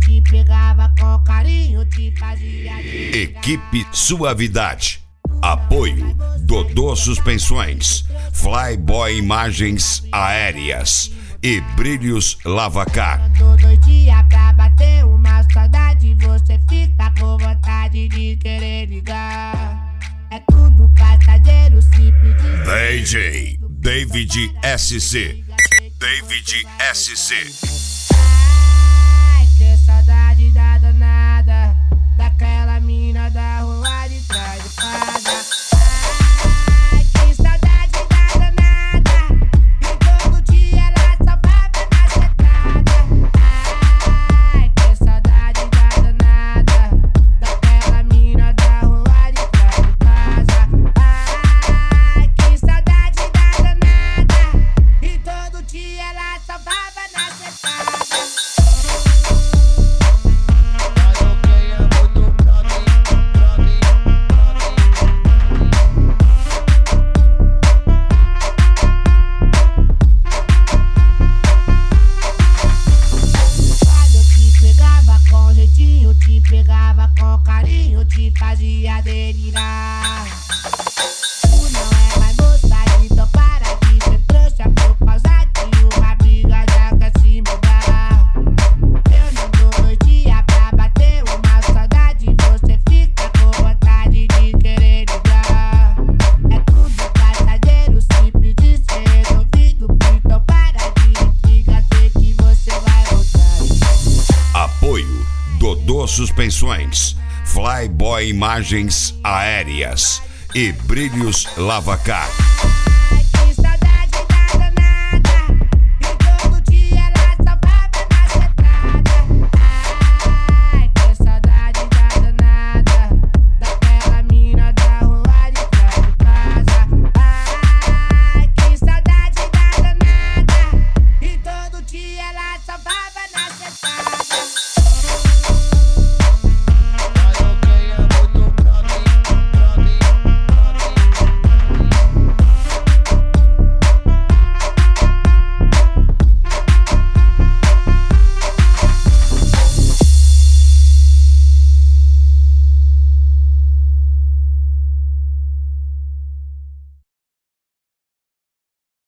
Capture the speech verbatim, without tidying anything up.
te pegava com carinho, te fazia. Equipe Suavidade. Apoio Dodô Suspensões, Flyboy Imagens Aéreas e Brilhos Lavacar. Quando dois dias pra bater uma saudade, você fica com vontade de querer ligar. É tudo passageiro, se pedir. D J David S C. David S C. Ai, que saudade da danada, daquela mina da rua de trás de casa. Ai, que saudade da danada, e todo dia ela só baba na secada. Ai, que saudade da danada, daquela mina da rua de trás de casa. Ai, que saudade da danada, e todo dia ela só baba na secada. Te pegava com carinho, te fazia delirar. Tu não é mais moça, então para de ser trouxa por causa de uma briga, já quer se mudar. Eu não dou dois dias pra bater uma saudade, você fica com vontade de querer ligar. É tudo passageiro, se pedir ser resolvido, então para de intriga, sei que você vai voltar. Apoio Dodô Suspensões, Flyboy Imagens Aéreas e Brilhos Lavacar.